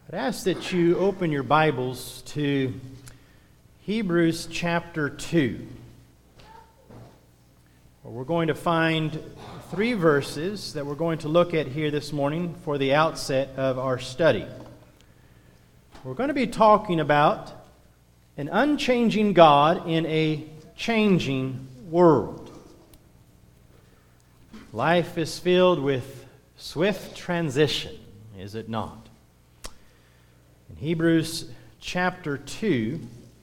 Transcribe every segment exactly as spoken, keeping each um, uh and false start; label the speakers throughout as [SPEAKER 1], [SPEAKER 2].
[SPEAKER 1] I'd ask that you open your Bibles to Hebrews chapter two. Well, we're going to find three verses that we're going to look at here this morning for the outset of our study. We're going to be talking about an unchanging God in a changing world. Life is filled with swift transition, is it not? In Hebrews chapter two,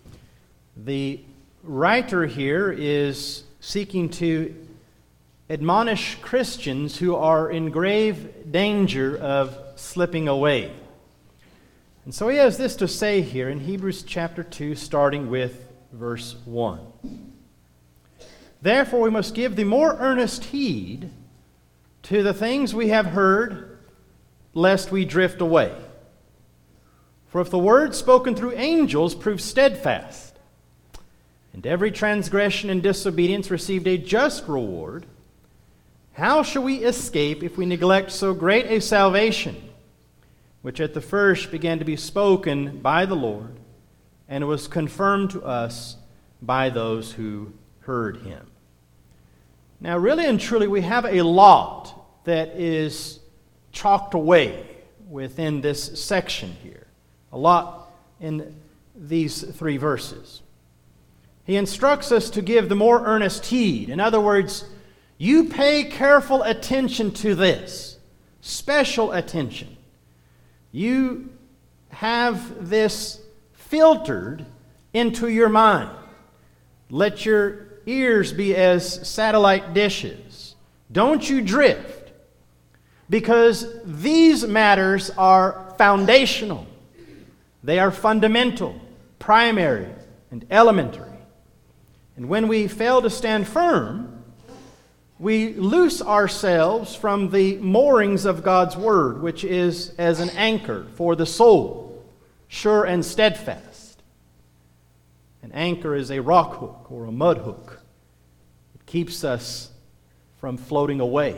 [SPEAKER 1] the writer here is seeking to admonish Christians who are in grave danger of slipping away. And so he has this to say here in Hebrews chapter two, starting with verse one. Therefore we must give the more earnest heed to the things we have heard, lest we drift away. For if the word spoken through angels proved steadfast, and every transgression and disobedience received a just reward, how shall we escape if we neglect so great a salvation, which at the first began to be spoken by the Lord, and was confirmed to us by those who heard him? Now, really and truly, we have a lot that is chalked away within this section here. A lot in these three verses. He instructs us to give the more earnest heed. In other words, you pay careful attention to this. Special attention. You have this filtered into your mind. Let your ears be as satellite dishes. Don't you drift. Because these matters are foundational. They are fundamental, primary, and elementary. And when we fail to stand firm, we loose ourselves from the moorings of God's Word, which is as an anchor for the soul, sure and steadfast. An anchor is a rock hook or a mud hook. It keeps us from floating away.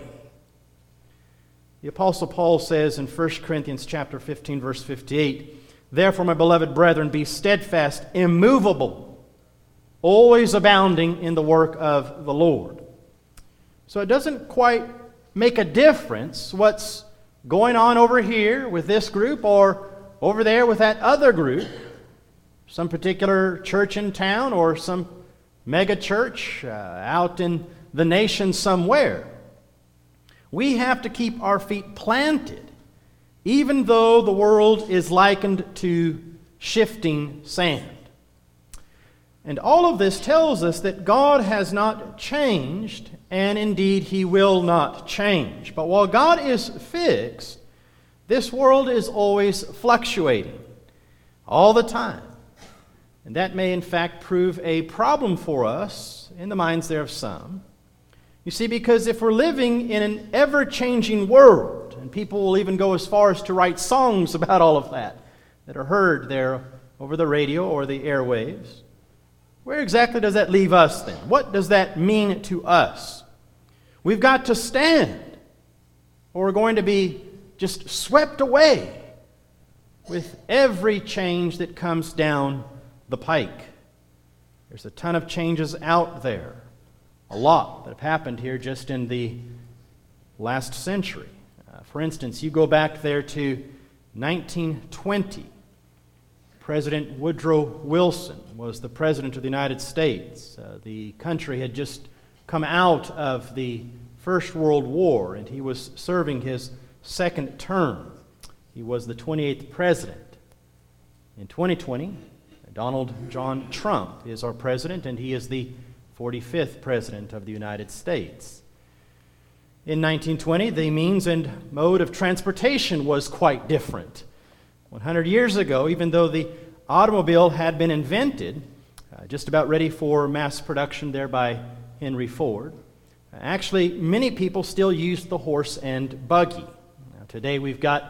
[SPEAKER 1] The Apostle Paul says in First Corinthians chapter fifteen, verse fifty-eight, therefore, my beloved brethren, be steadfast, immovable, always abounding in the work of the Lord. So it doesn't quite make a difference what's going on over here with this group or over there with that other group, some particular church in town or some mega church uh, out in the nation somewhere. We have to keep our feet planted, even though the world is likened to shifting sand. And all of this tells us that God has not changed, and indeed He will not change. But while God is fixed, this world is always fluctuating, all the time. And that may in fact prove a problem for us in the minds there of some. You see, because if we're living in an ever-changing world, and people will even go as far as to write songs about all of that, that are heard there over the radio or the airwaves, where exactly does that leave us then? What does that mean to us? We've got to stand, or we're going to be just swept away with every change that comes down the pike. There's a ton of changes out there. A lot that have happened here just in the last century. Uh, for instance, you go back there to nineteen twenty. President Woodrow Wilson was the President of the United States. Uh, the country had just come out of the First World War, and he was serving his second term. He was the twenty-eighth President. In twenty twenty, Donald John Trump is our President, and he is the forty-fifth President of the United States. In nineteen twenty, the means and mode of transportation was quite different. one hundred years ago, even though the automobile had been invented, uh, just about ready for mass production there by Henry Ford, uh, actually many people still used the horse and buggy. Now, today we've got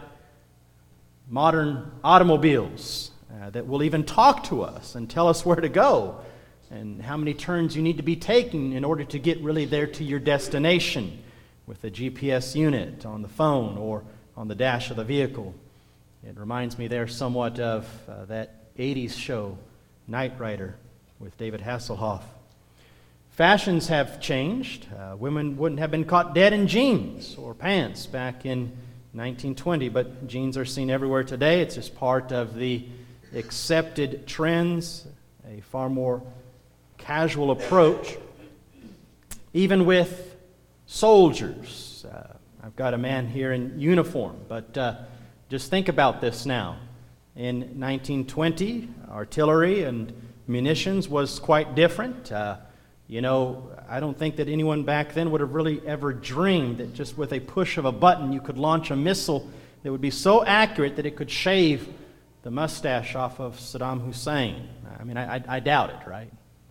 [SPEAKER 1] modern automobiles uh, that will even talk to us and tell us where to go and how many turns you need to be taking in order to get really there to your destination with a G P S unit on the phone or on the dash of the vehicle. It reminds me there somewhat of uh, that eighties show, Knight Rider, with David Hasselhoff. Fashions have changed. Uh, women wouldn't have been caught dead in jeans or pants back in nineteen twenty, but jeans are seen everywhere today. It's just part of the accepted trends, a far more casual approach. Even with soldiers. Uh, I've got a man here in uniform, but uh, just think about this now. In nineteen twenty, artillery and munitions was quite different. Uh, you know, I don't think that anyone back then would have really ever dreamed that just with a push of a button you could launch a missile that would be so accurate that it could shave the mustache off of Saddam Hussein. I mean, I, I, I doubt it, right?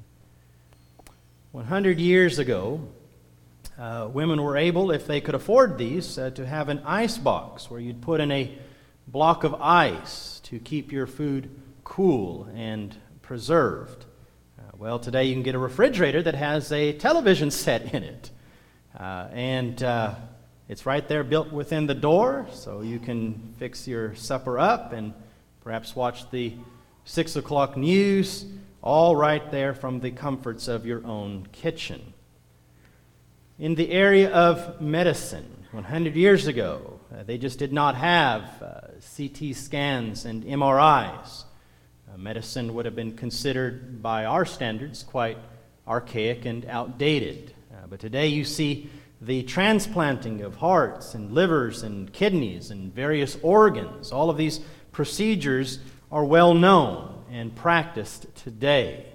[SPEAKER 1] one hundred years ago, uh, women were able, if they could afford these, uh, to have an ice box where you'd put in a block of ice to keep your food cool and preserved. Uh, well, today you can get a refrigerator that has a television set in it. Uh, and uh, it's right there built within the door, so you can fix your supper up and perhaps watch the six o'clock news, all right there from the comforts of your own kitchen. In the area of medicine, one hundred years ago, uh, they just did not have uh, C T scans and M R Is. Uh, medicine would have been considered, by our standards, quite archaic and outdated. Uh, but today you see the transplanting of hearts and livers and kidneys and various organs. All of these procedures are well known and practiced today.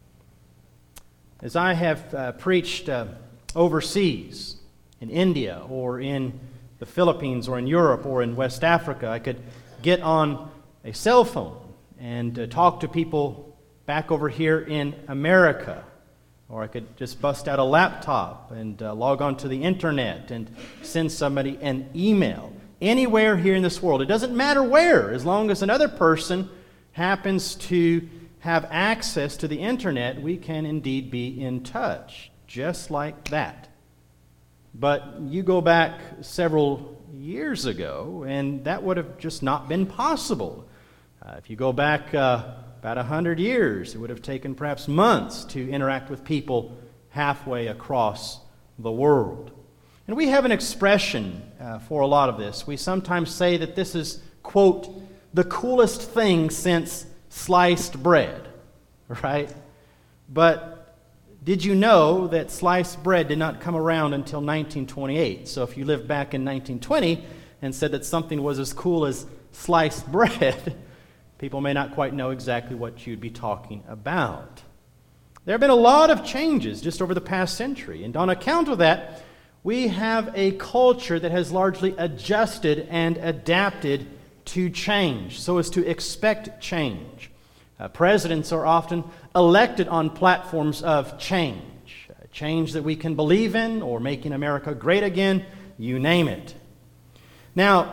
[SPEAKER 1] As I have uh, preached uh, overseas, in India or in the Philippines or in Europe or in West Africa, I could get on a cell phone and uh, talk to people back over here in America. Or I could just bust out a laptop and uh, log on to the internet and send somebody an email. Anywhere here in this world. It doesn't matter where, as long as another person happens to have access to the internet, we can indeed be in touch, just like that. But you go back several years ago, and that would have just not been possible. Uh, if you go back uh, about one hundred years, it would have taken perhaps months to interact with people halfway across the world. And we have an expression uh, for a lot of this. We sometimes say that this is, quote, the coolest thing since sliced bread, right? But did you know that sliced bread did not come around until nineteen twenty-eight? So if you lived back in nineteen twenty and said that something was as cool as sliced bread, people may not quite know exactly what you'd be talking about. There have been a lot of changes just over the past century, and on account of that, we have a culture that has largely adjusted and adapted to change, so as to expect change. Uh, presidents are often elected on platforms of change, uh, change that we can believe in or making America great again, you name it. Now,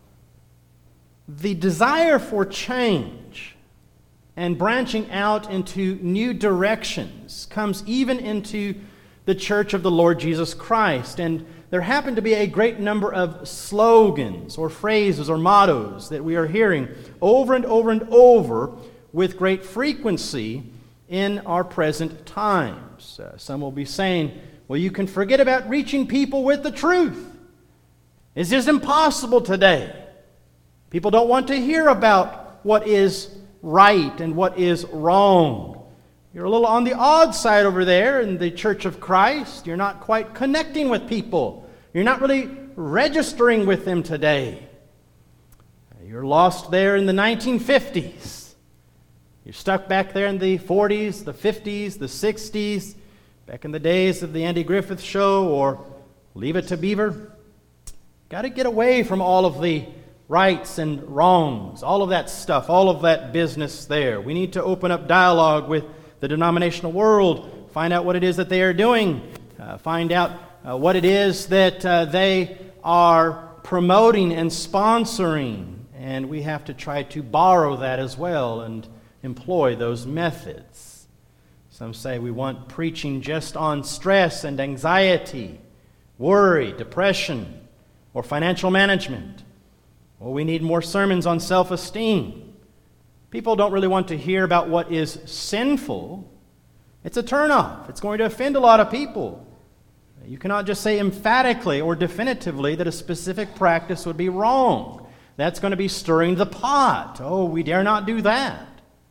[SPEAKER 1] the desire for change and branching out into new directions comes even into the Church of the Lord Jesus Christ. And there happen to be a great number of slogans or phrases or mottos that we are hearing over and over and over with great frequency in our present times. Uh, some will be saying, well, you can forget about reaching people with the truth. It's just impossible today. People don't want to hear about what is right and what is wrong. You're a little on the odd side over there in the Church of Christ. You're not quite connecting with people. You're not really registering with them today. You're lost there in the nineteen fifties. You're stuck back there in the forties, the fifties, the sixties, back in the days of the Andy Griffith Show or Leave It to Beaver. Got to get away from all of the rights and wrongs, all of that stuff, all of that business there. We need to open up dialogue with the denominational world, find out what it is that they are doing, uh, find out uh, what it is that uh, they are promoting and sponsoring, and we have to try to borrow that as well and employ those methods. Some say we want preaching just on stress and anxiety, worry, depression, or financial management. Well, we need more sermons on self-esteem. People don't really want to hear about what is sinful. It's a turnoff. It's going to offend a lot of people. You cannot just say emphatically or definitively that a specific practice would be wrong. That's going to be stirring the pot. Oh, we dare not do that.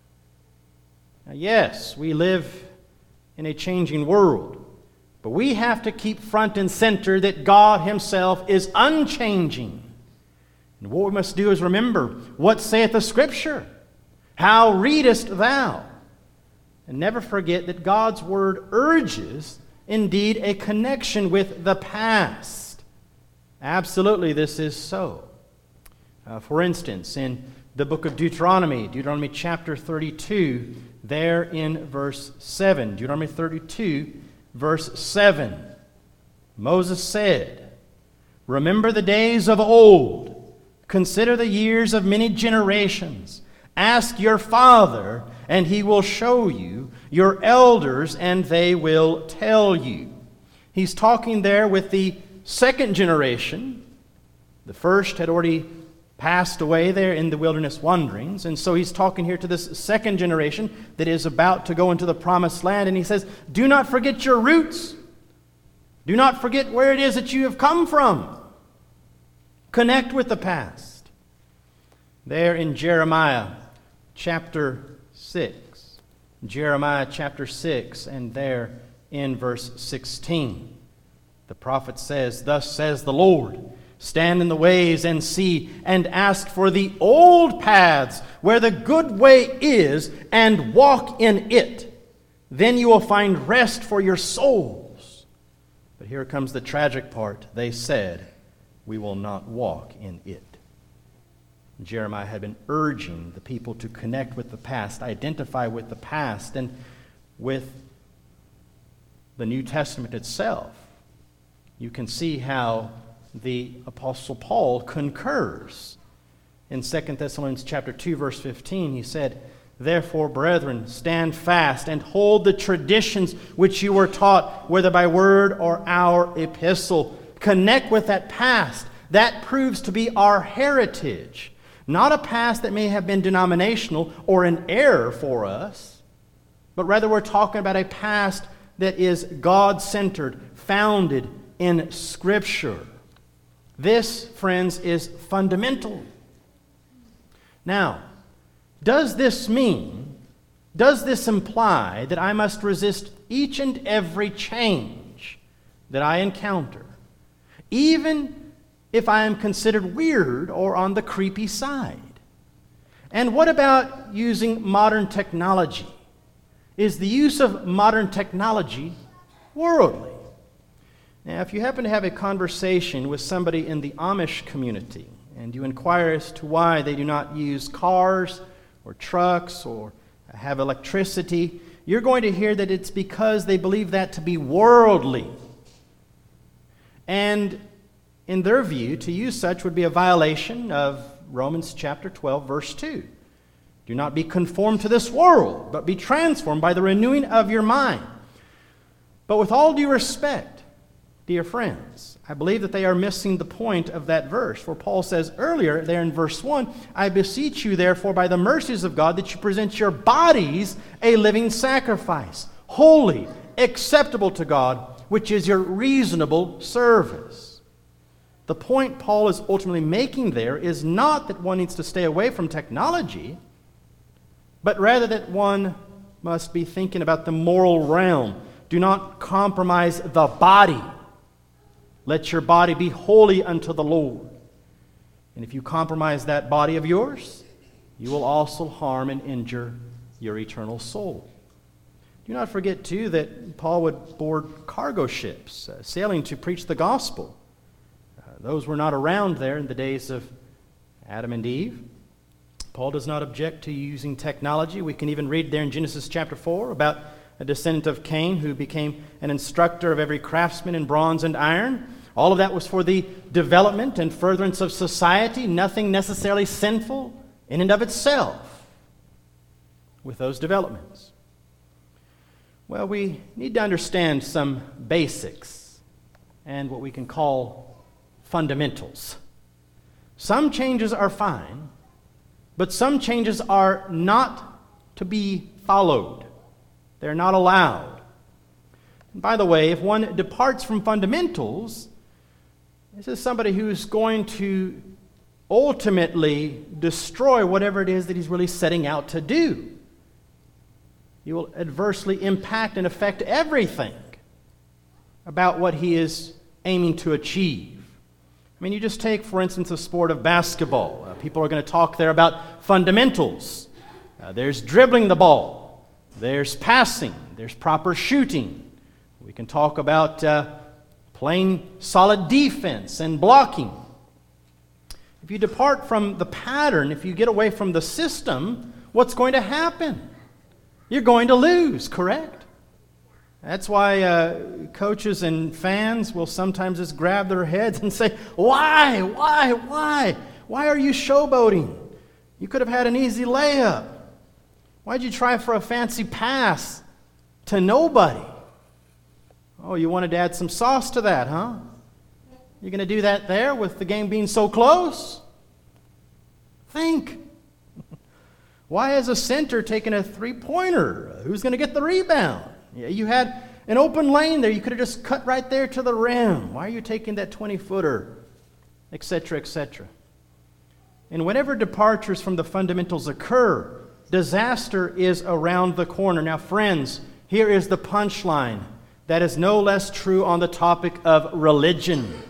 [SPEAKER 1] Now, yes, we live in a changing world, but we have to keep front and center that God Himself is unchanging. And what we must do is remember, what saith the Scripture? How readest thou? And never forget that God's Word urges, indeed, a connection with the past. Absolutely, this is so. Uh, for instance, in the book of Deuteronomy, Deuteronomy chapter thirty-two, there in verse seven, Deuteronomy thirty-two, verse seven, Moses said, "Remember the days of old, consider the years of many generations. Ask your father, and he will show you, your elders, and they will tell you." He's talking there with the second generation. The first had already passed away there in the wilderness wanderings, and so he's talking here to this second generation that is about to go into the promised land, and he says, do not forget your roots. Do not forget where it is that you have come from. Connect with the past. There in Jeremiah chapter six, Jeremiah chapter six, and there in verse sixteen, the prophet says, "Thus says the Lord, stand in the ways and see, and ask for the old paths where the good way is, and walk in it. Then you will find rest for your souls." But here comes the tragic part. They said, "We will not walk in it." Jeremiah had been urging the people to connect with the past, identify with the past, and with the New Testament itself. You can see how the Apostle Paul concurs. In Second Thessalonians chapter two, verse fifteen, he said, "Therefore, brethren, stand fast and hold the traditions which you were taught, whether by word or our epistle." Connect with that past. That proves to be our heritage. Not a past that may have been denominational or an error for us, but rather we're talking about a past that is God-centered, founded in Scripture. This, friends, is fundamental. Now, does this mean, does this imply that I must resist each and every change that I encounter, even if I am considered weird or on the creepy side? And what about using modern technology? Is the use of modern technology worldly? Now, if you happen to have a conversation with somebody in the Amish community, and you inquire as to why they do not use cars or trucks or have electricity, you're going to hear that it's because they believe that to be worldly. And in their view, to use such would be a violation of Romans chapter twelve, verse two. Do not be conformed to this world, but be transformed by the renewing of your mind. But with all due respect, dear friends, I believe that they are missing the point of that verse. For Paul says earlier there in verse one, "I beseech you therefore by the mercies of God that you present your bodies a living sacrifice, holy, acceptable to God, which is your reasonable service." The point Paul is ultimately making there is not that one needs to stay away from technology, but rather that one must be thinking about the moral realm. Do not compromise the body. Let your body be holy unto the Lord. And if you compromise that body of yours, you will also harm and injure your eternal soul. Do not forget, too, that Paul would board cargo ships, uh, sailing to preach the gospel. Those were not around there in the days of Adam and Eve. Paul does not object to using technology. We can even read there in Genesis chapter four about a descendant of Cain who became an instructor of every craftsman in bronze and iron. All of that was for the development and furtherance of society, nothing necessarily sinful in and of itself with those developments. Well, we need to understand some basics and what we can call fundamentals. Some changes are fine, but some changes are not to be followed. They're not allowed. And by the way, if one departs from fundamentals, this is somebody who's going to ultimately destroy whatever it is that he's really setting out to do. He will adversely impact and affect everything about what he is aiming to achieve. I mean, you just take, for instance, the sport of basketball. Uh, people are going to talk there about fundamentals. Uh, there's dribbling the ball. There's passing. There's proper shooting. We can talk about uh, playing solid defense and blocking. If you depart from the pattern, if you get away from the system, what's going to happen? You're going to lose, correct? That's why uh, coaches and fans will sometimes just grab their heads and say, why, why, why? Why are you showboating? You could have had an easy layup. Why'd you try for a fancy pass to nobody? Oh, you wanted to add some sauce to that, huh? You're going to do that there with the game being so close? Think. Why is a center taking a three-pointer? Who's going to get the rebound? Yeah, you had an open lane there. You could have just cut right there to the rim. Why are you taking that twenty-footer? Etc., et cetera. And whenever departures from the fundamentals occur, disaster is around the corner. Now, friends, here is the punchline. That is no less true on the topic of religion.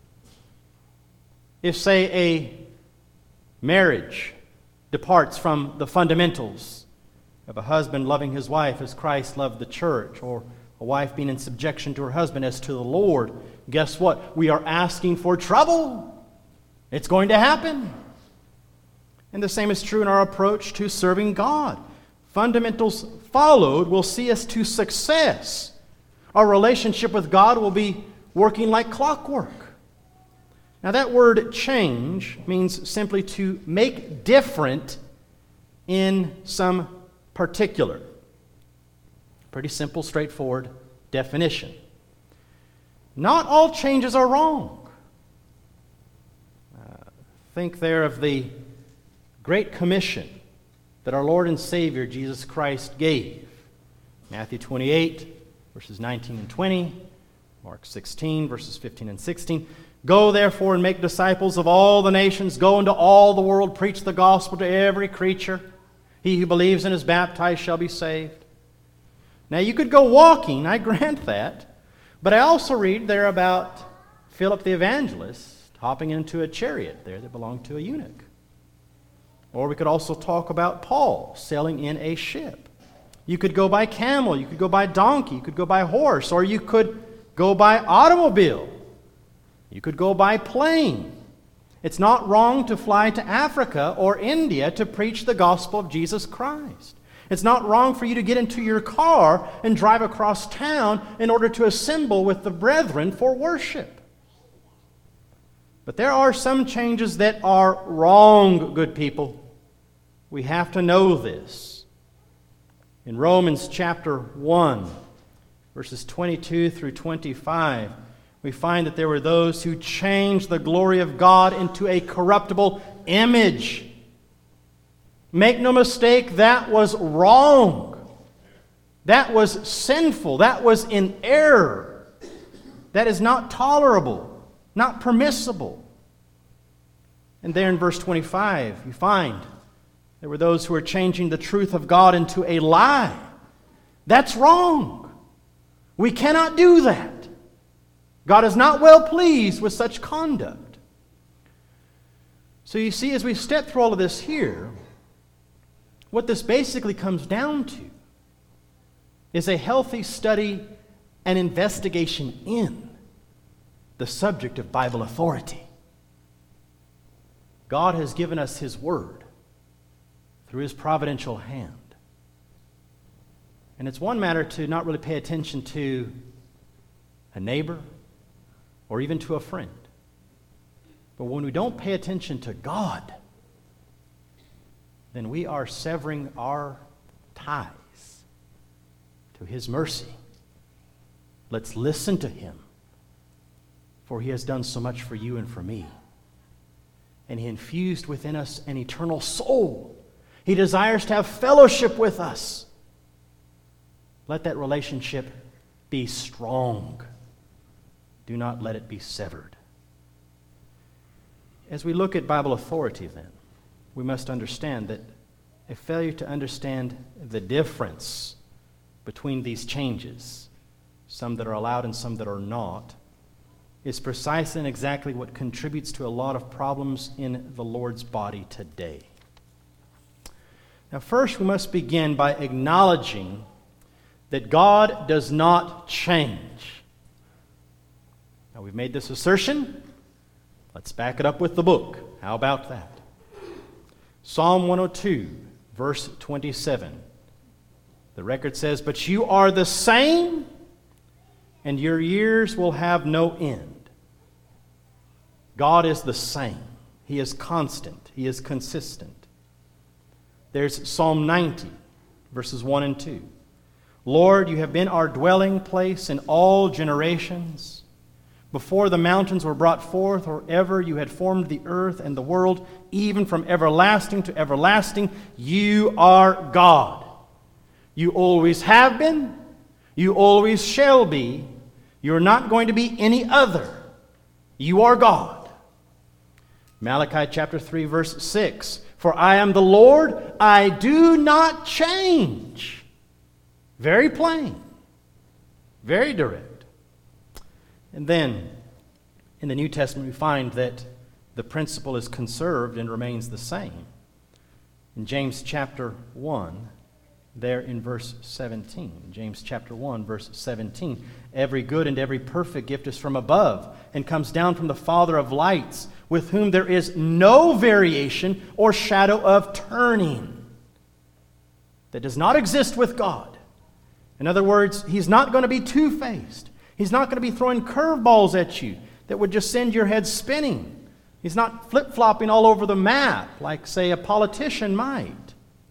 [SPEAKER 1] If, say, a marriage departs from the fundamentals of a husband loving his wife as Christ loved the church, or a wife being in subjection to her husband as to the Lord, guess what? We are asking for trouble. It's going to happen. And the same is true in our approach to serving God. Fundamentals followed will see us to success. Our relationship with God will be working like clockwork. Now that word change means simply to make different in some particular. Pretty simple, straightforward definition. Not all changes are wrong. Uh, think there of the Great Commission that our Lord and Savior Jesus Christ gave. Matthew twenty-eight, verses nineteen and twenty. Mark sixteen, verses fifteen and sixteen. Go therefore and make disciples of all the nations. Go into all the world, preach the gospel to every creature. He who believes and is baptized shall be saved. Now you could go walking, I grant that. But I also read there about Philip the evangelist hopping into a chariot there that belonged to a eunuch. Or we could also talk about Paul sailing in a ship. You could go by camel, you could go by donkey, you could go by horse, or you could go by automobile. You could go by plane. It's not wrong to fly to Africa or India to preach the gospel of Jesus Christ. It's not wrong for you to get into your car and drive across town in order to assemble with the brethren for worship. But there are some changes that are wrong, good people. We have to know this. In Romans chapter one, verses twenty-two through twenty-five, we find that there were those who changed the glory of God into a corruptible image. Make no mistake, that was wrong. That was sinful. That was in error. That is not tolerable, not permissible. And there in verse twenty-five, you find there were those who were changing the truth of God into a lie. That's wrong. We cannot do that. God is not well pleased with such conduct. So you see, as we step through all of this here, what this basically comes down to is a healthy study and investigation in the subject of Bible authority. God has given us His Word through His providential hand. And it's one matter to not really pay attention to a neighbor or even to a friend. But when we don't pay attention to God, then we are severing our ties to His mercy. Let's listen to Him, for He has done so much for you and for me. and He infused within us an eternal soul. He desires to have fellowship with us. Let that relationship be strong. Do not let it be severed. As we look at Bible authority, then, we must understand that a failure to understand the difference between these changes, some that are allowed and some that are not, is precisely and exactly what contributes to a lot of problems in the Lord's body today. Now, first, we must begin by acknowledging that God does not change. Now, we've made this assertion. Let's back it up with the book. How about that? Psalm one oh two, verse twenty-seven. The record says, "But you are the same, and your years will have no end." God is the same. He is constant. He is consistent. There's Psalm ninety, verses one and two. "Lord, you have been our dwelling place in all generations. Before the mountains were brought forth, or ever you had formed the earth and the world, even from everlasting to everlasting, you are God. You always have been. You always shall be. You're not going to be any other. You are God." Malachi chapter three, verse six. "For I am the Lord, I do not change." Very plain. Very direct. And then, in the New Testament, we find that the principle is conserved and remains the same. In James chapter one, there in verse seventeen. James chapter one, verse seventeen. "Every good and every perfect gift is from above, and comes down from the Father of lights, with whom there is no variation or shadow of turning." That does not exist with God. In other words, He's not going to be two-faced. He's not going to be throwing curveballs at you that would just send your head spinning. He's not flip-flopping all over the map like, say, a politician might.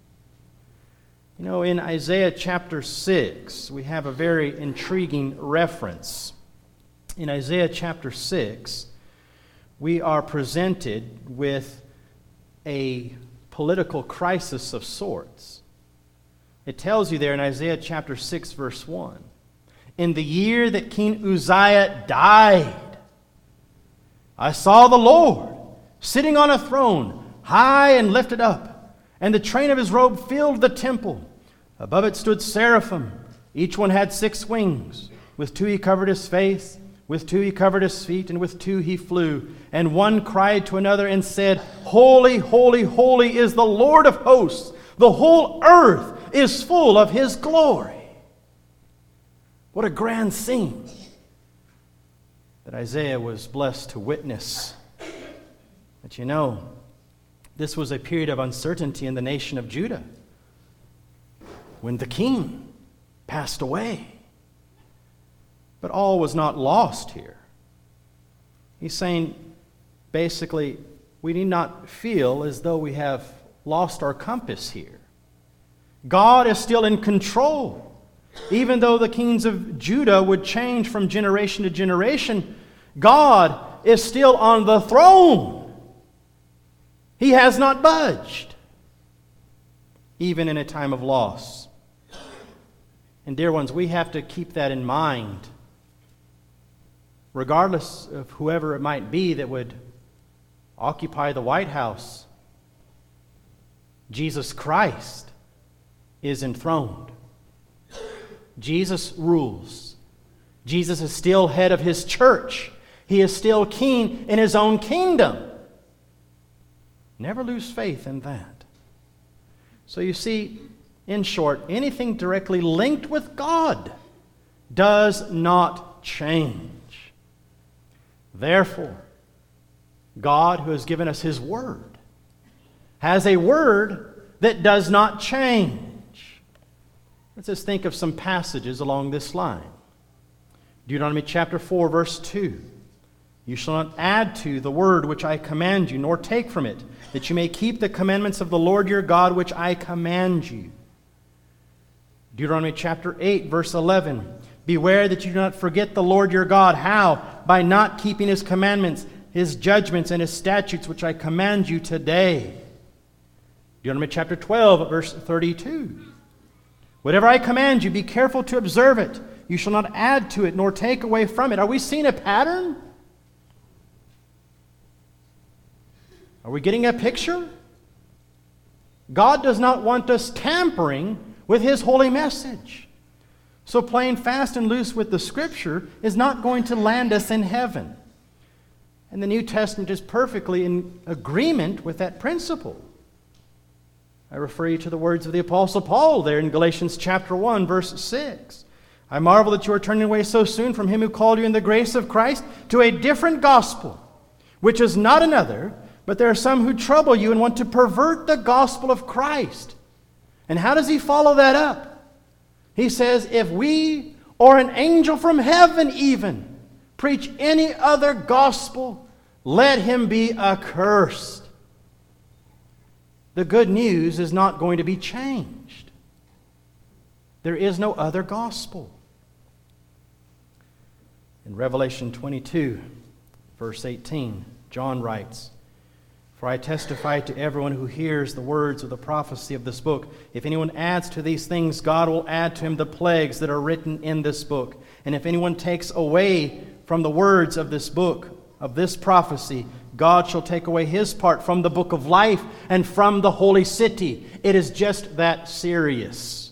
[SPEAKER 1] You know, in Isaiah chapter six, we have a very intriguing reference. In Isaiah chapter six, we are presented with a political crisis of sorts. It tells you there in Isaiah chapter six, verse one, "In the year that King Uzziah died, I saw the Lord sitting on a throne, high and lifted up, and the train of his robe filled the temple. Above it stood seraphim. Each one had six wings. With two he covered his face, with two he covered his feet, and with two he flew. And one cried to another and said, 'Holy, holy, holy is the Lord of hosts. The whole earth is full of His glory.'" What a grand scene that Isaiah was blessed to witness. But you know, this was a period of uncertainty in the nation of Judah when the king passed away. But all was not lost here. He's saying, basically, we need not feel as though we have lost our compass here. God is still in control. Even though the kings of Judah would change from generation to generation, God is still on the throne. He has not budged, even in a time of loss. And dear ones, we have to keep that in mind, regardless of whoever it might be that would occupy the White House. Jesus Christ is enthroned. Jesus rules. Jesus is still head of His church. He is still king in His own kingdom. Never lose faith in that. So you see, in short, anything directly linked with God does not change. Therefore, God, who has given us His Word, has a Word that does not change. Let's just think of some passages along this line. Deuteronomy chapter four, verse two. "You shall not add to the word which I command you, nor take from it, that you may keep the commandments of the Lord your God which I command you." Deuteronomy chapter eight, verse eleven. "Beware that you do not forget the Lord your God." How? By not keeping His commandments, his judgments and his statutes, which I command you today. Deuteronomy chapter twelve, verse thirty-two. Whatever I command you, be careful to observe it. You shall not add to it, nor take away from it. Are we seeing a pattern? Are we getting a picture? God does not want us tampering with his holy message. So playing fast and loose with the Scripture is not going to land us in heaven. And the New Testament is perfectly in agreement with that principle. I refer you to the words of the Apostle Paul there in Galatians chapter one, verse six. I marvel that you are turning away so soon from him who called you in the grace of Christ to a different gospel, which is not another, but there are some who trouble you and want to pervert the gospel of Christ. And how does he follow that up? He says, if we or an angel from heaven even preach any other gospel, let him be accursed. The good news is not going to be changed. There is no other gospel. In Revelation twenty-two, verse eighteen, John writes, For I testify to everyone who hears the words of the prophecy of this book. If anyone adds to these things, God will add to him the plagues that are written in this book. And if anyone takes away from the words of this book, of this prophecy, God shall take away his part from the book of life and from the holy city. It is just that serious.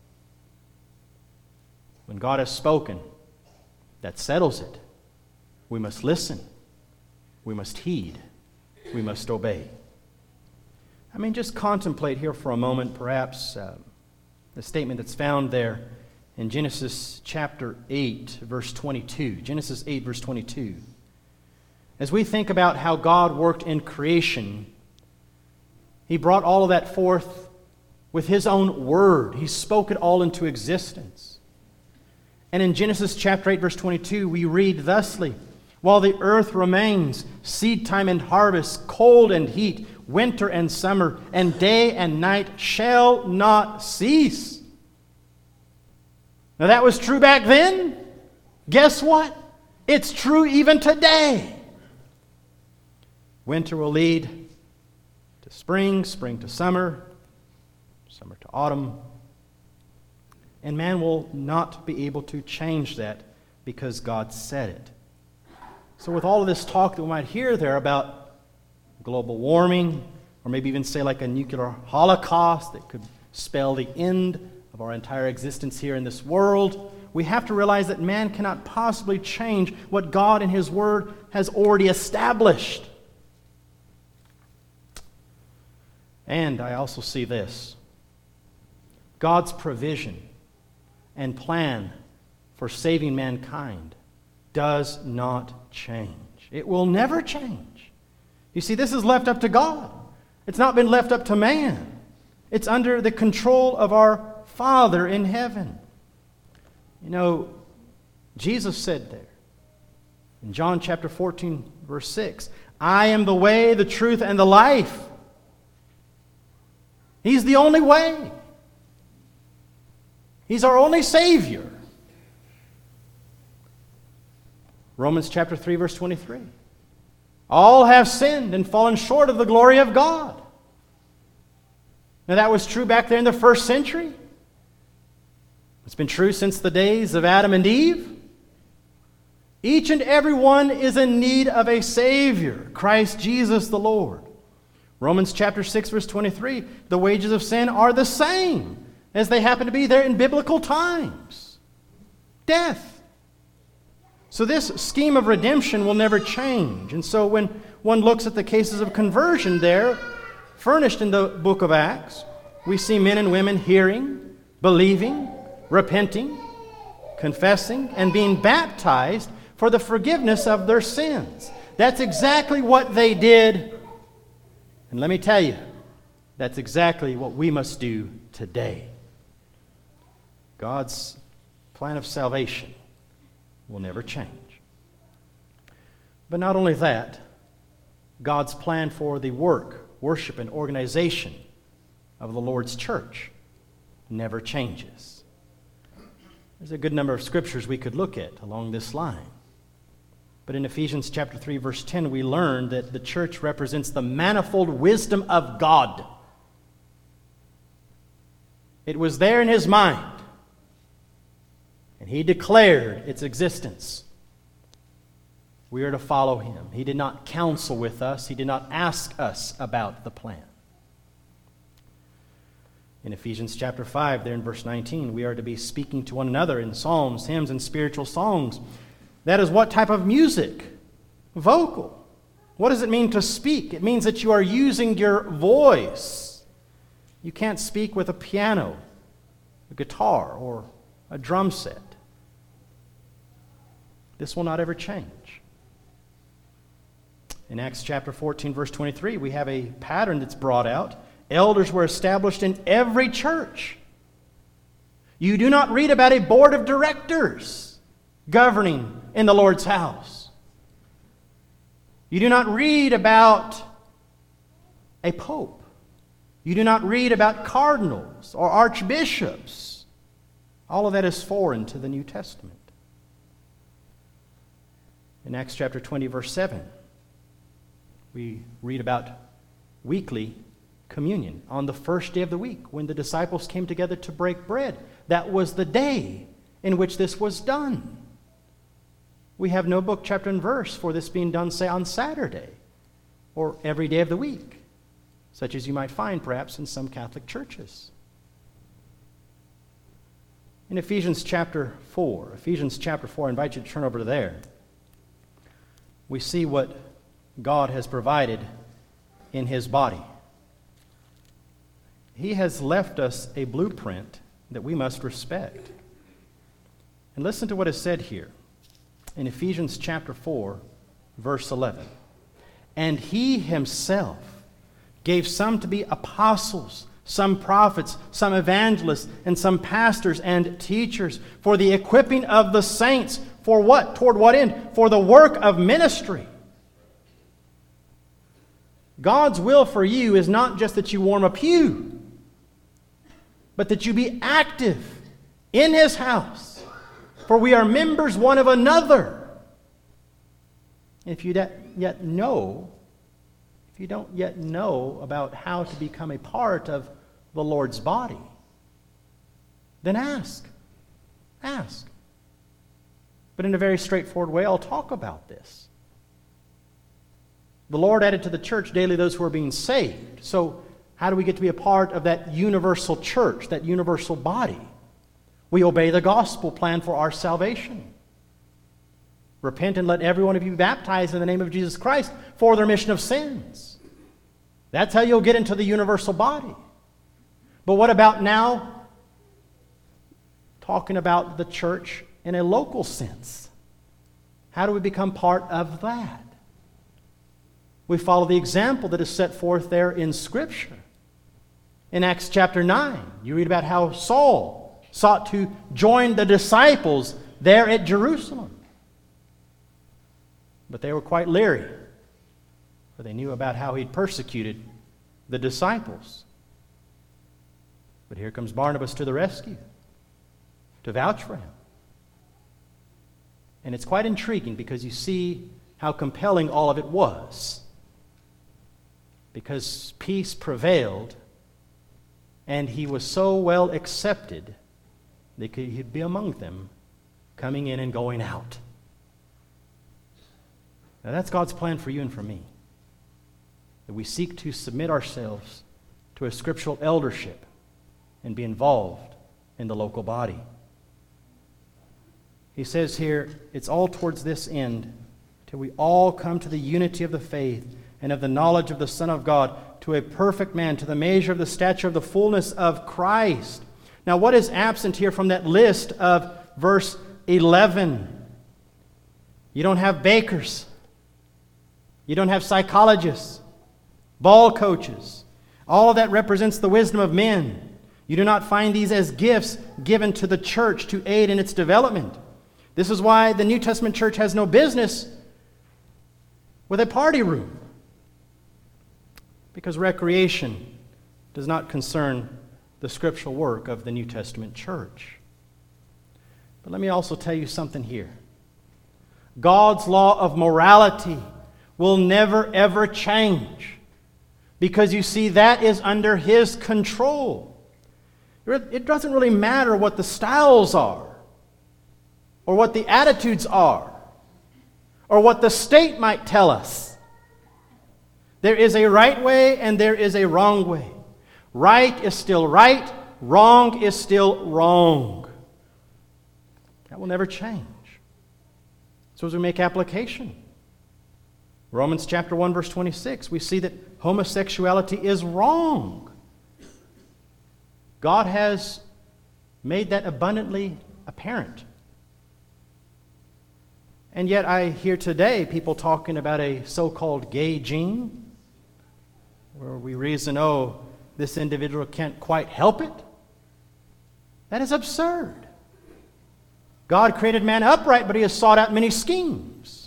[SPEAKER 1] When God has spoken, that settles it. We must listen. We must heed. We must obey. I mean, just contemplate here for a moment, perhaps, uh, the statement that's found there in Genesis chapter eight, verse twenty-two. Genesis eight, verse twenty-two. As we think about how God worked in creation, he brought all of that forth with his own word. He spoke it all into existence. And in Genesis chapter eight, verse twenty-two, we read thusly, While the earth remains, seed time and harvest, cold and heat, winter and summer, and day and night shall not cease. Now that was true back then. Guess what? It's true even today. Winter will lead to spring, spring to summer, summer to autumn. And man will not be able to change that because God said it. So with all of this talk that we might hear there about global warming, or maybe even say like a nuclear holocaust that could spell the end of our entire existence here in this world, we have to realize that man cannot possibly change what God in his word has already established. And I also see this. God's provision and plan for saving mankind does not change. It will never change. You see, this is left up to God. It's not been left up to man. It's under the control of our Father in heaven. You know, Jesus said there in John chapter fourteen, verse six, I am the way, the truth, and the life. He's the only way. He's our only Savior. Romans chapter three, verse twenty-three. All have sinned and fallen short of the glory of God. Now that was true back there in the first century. It's been true since the days of Adam and Eve. Each and every one is in need of a Savior, Christ Jesus the Lord. Romans chapter six, verse twenty-three, the wages of sin are the same as they happen to be there in biblical times. Death. So this scheme of redemption will never change. And so when one looks at the cases of conversion there, furnished in the book of Acts, we see men and women hearing, believing, repenting, confessing, and being baptized for the forgiveness of their sins. That's exactly what they did. And let me tell you, that's exactly what we must do today. God's plan of salvation will never change. But not only that, God's plan for the work, worship, and organization of the Lord's church never changes. There's a good number of scriptures we could look at along this line. But But in Ephesians chapter three, verse ten, we learn that the church represents the manifold wisdom of God. It was there in his mind, and he declared its existence. We are to follow him. He did not counsel with us. He did not ask us about the plan. In Ephesians chapter five, there in verse nineteen, we are to be speaking to one another in psalms, hymns, and spiritual songs. That is what type of music? Vocal. What does it mean to speak? It means that you are using your voice. You can't speak with a piano, a guitar, or a drum set. This will not ever change. In Acts chapter fourteen, verse twenty-three, we have a pattern that's brought out. Elders were established in every church. You do not read about a board of directors governing in the Lord's house. You do not read about a pope. You do not read about cardinals or archbishops. All of that is foreign to the New Testament. In Acts chapter twenty, verse seven, we read about weekly communion on the first day of the week when the disciples came together to break bread. That was the day in which this was done. We have no book, chapter, and verse for this being done, say, on Saturday or every day of the week, such as you might find perhaps in some Catholic churches. In Ephesians chapter four, Ephesians chapter four, I invite you to turn over to there. We see what God has provided in his body. He has left us a blueprint that we must respect. And listen to what is said here in Ephesians chapter four, verse eleven. And he himself gave some to be apostles, some prophets, some evangelists, and some pastors and teachers for the equipping of the saints. For what? Toward what end? For the work of ministry. God's will for you is not just that you warm a pew, but that you be active in his house. For we are members one of another. If you don't yet know, if you don't yet know about how to become a part of the Lord's body, then ask. Ask. But in a very straightforward way, I'll talk about this. The Lord added to the church daily those who are being saved. So how do we get to be a part of that universal church, that universal body? We obey the gospel plan for our salvation. Repent and let every one of you be baptized in the name of Jesus Christ for the remission of sins. That's how you'll get into the universal body. But what about now talking about the church in a local sense? How do we become part of that? We follow the example that is set forth there in Scripture. In Acts chapter nine, you read about how Saul sought to join the disciples there at Jerusalem. But they were quite leery, for they knew about how he'd persecuted the disciples. But here comes Barnabas to the rescue, to vouch for him. And it's quite intriguing because you see how compelling all of it was. Because peace prevailed, and he was so well accepted that he'd be among them, coming in and going out. Now that's God's plan for you and for me. That we seek to submit ourselves to a scriptural eldership and be involved in the local body. He says here, it's all towards this end, till we all come to the unity of the faith and of the knowledge of the Son of God, to a perfect man, to the measure of the stature of the fullness of Christ. Now, what is absent here from that list of verse eleven? You don't have bakers. You don't have psychologists, ball coaches. All of that represents the wisdom of men. You do not find these as gifts given to the church to aid in its development. This is why the New Testament church has no business with a party room. Because recreation does not concern the scriptural work of the New Testament church. But let me also tell you something here. God's law of morality will never, ever change. Because you see, that is under His control. It doesn't really matter what the styles are, or what the attitudes are, or what the state might tell us. There is a right way and there is a wrong way. Right is still right, wrong is still wrong. That will never change. So as we make application, Romans chapter one, verse twenty-six, we see that homosexuality is wrong. God has made that abundantly apparent. And yet I hear today people talking about a so-called gay gene, where we reason, oh, this individual can't quite help it. That is absurd. God created man upright, but He has sought out many schemes.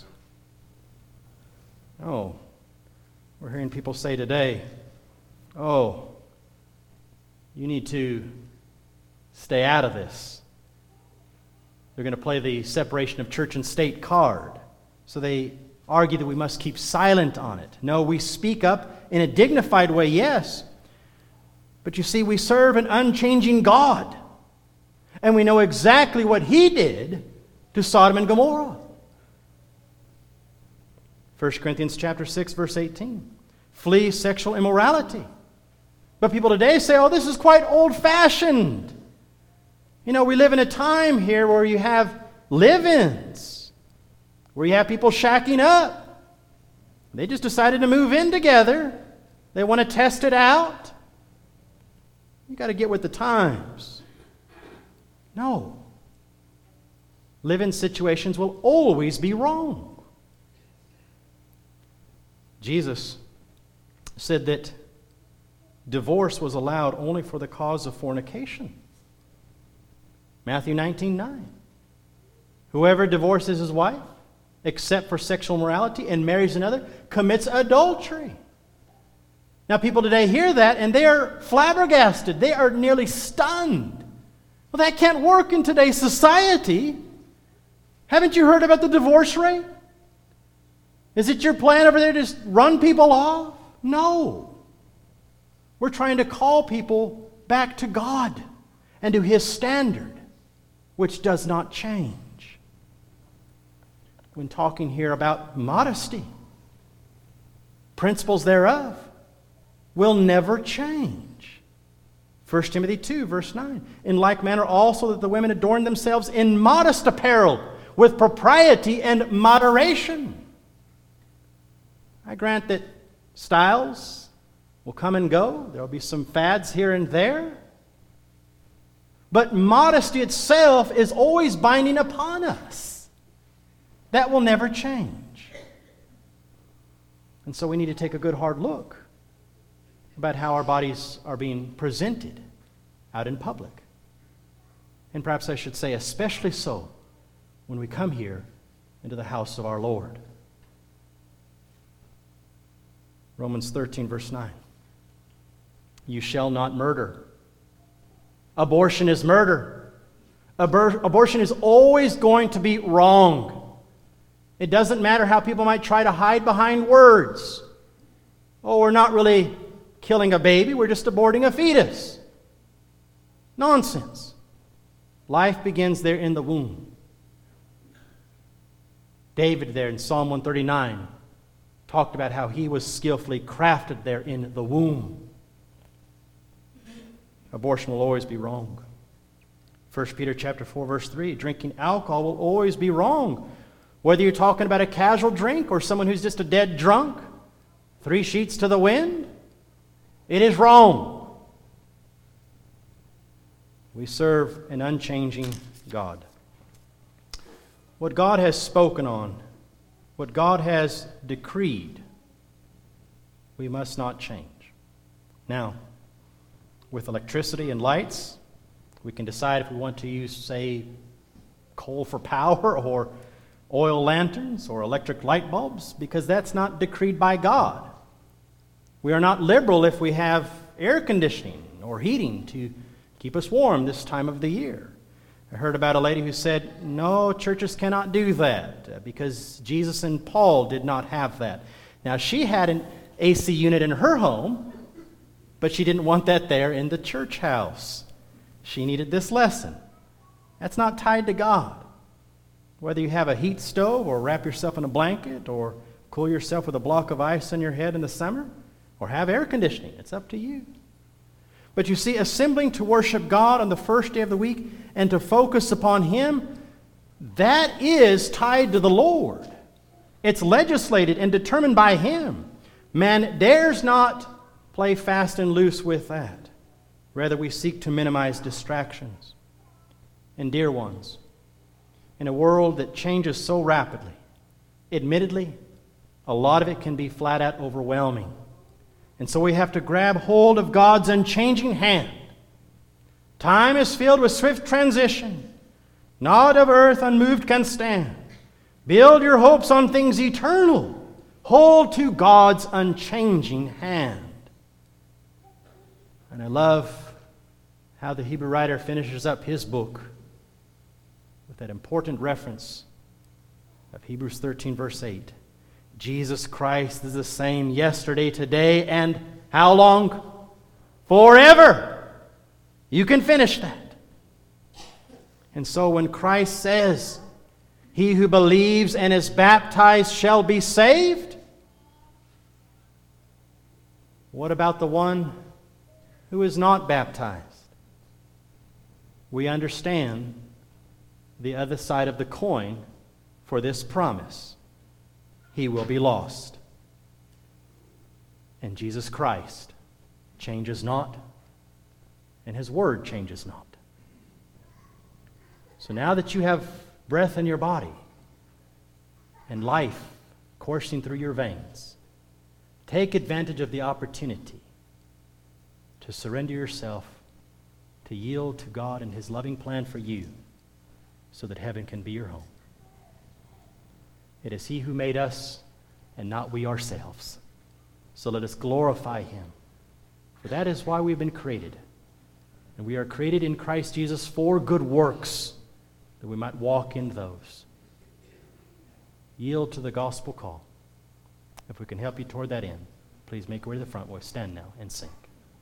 [SPEAKER 1] Oh, we're hearing people say today, oh, you need to stay out of this. They're going to play the separation of church and state card. So they argue that we must keep silent on it. No, we speak up in a dignified way, yes. But you see, we serve an unchanging God. And we know exactly what He did to Sodom and Gomorrah. First Corinthians chapter six, verse eighteen. Flee sexual immorality. But people today say, oh, this is quite old-fashioned. You know, we live in a time here where you have live-ins, where you have people shacking up. They just decided to move in together. They want to test it out. You got to get with the times. No. Live-in situations will always be wrong. Jesus said that divorce was allowed only for the cause of fornication. Matthew nineteen nine. Whoever divorces his wife, except for sexual morality, and marries another, commits adultery. Now people today hear that and they are flabbergasted. They are nearly stunned. Well, that can't work in today's society. Haven't you heard about the divorce rate? Is it your plan over there to just run people off? No. We're trying to call people back to God and to His standard, which does not change. When talking here about modesty, principles thereof will never change. First Timothy two, verse nine. In like manner also that the women adorn themselves in modest apparel, with propriety and moderation. I grant that styles will come and go. There will be some fads here and there. But modesty itself is always binding upon us. That will never change. And so we need to take a good hard look about how our bodies are being presented out in public. And perhaps I should say especially so when we come here into the house of our Lord. Romans thirteen, verse nine. You shall not murder. Abortion is murder. Abor- abortion is always going to be wrong. It doesn't matter how people might try to hide behind words. Oh, we're not really killing a baby, we're just aborting a fetus. Nonsense. Life begins there in the womb. David there in Psalm one thirty-nine talked about how he was skillfully crafted there in the womb. Abortion will always be wrong. First Peter chapter four, verse three, drinking alcohol will always be wrong. Whether you're talking about a casual drink or someone who's just a dead drunk, three sheets to the wind, it is wrong. We serve an unchanging God. What God has spoken on, what God has decreed, we must not change. Now, with electricity and lights, we can decide if we want to use, say, coal for power or oil lanterns or electric light bulbs, because that's not decreed by God. We are not liberal if we have air conditioning or heating to keep us warm this time of the year. I heard about a lady who said, no, churches cannot do that uh, because Jesus and Paul did not have that. Now, she had an A C unit in her home, but she didn't want that there in the church house. She needed this lesson. That's not tied to God. Whether you have a heat stove or wrap yourself in a blanket or cool yourself with a block of ice on your head in the summer or have air conditioning, it's up to you. But you see, assembling to worship God on the first day of the week and to focus upon Him, that is tied to the Lord. It's legislated and determined by Him. Man dares not play fast and loose with that. Rather, we seek to minimize distractions. And dear ones, in a world that changes so rapidly, admittedly, a lot of it can be flat out overwhelming. And so we have to grab hold of God's unchanging hand. Time is filled with swift transition. Not of earth unmoved can stand. Build your hopes on things eternal. Hold to God's unchanging hand. And I love how the Hebrew writer finishes up his book with that important reference of Hebrews thirteen, verse eight. Jesus Christ is the same yesterday, today, and how long? Forever. You can finish that. And so when Christ says, he who believes and is baptized shall be saved, what about the one who is not baptized? We understand the other side of the coin for this promise. He will be lost. And Jesus Christ changes not, and His Word changes not. So now that you have breath in your body and life coursing through your veins, take advantage of the opportunity to surrender yourself, to yield to God and His loving plan for you so that heaven can be your home. It is He who made us and not we ourselves. So let us glorify Him. For that is why we've been created. And we are created in Christ Jesus for good works, that we might walk in those. Yield to the gospel call. If we can help you toward that end, please make your way to the front. We'll stand now and sing.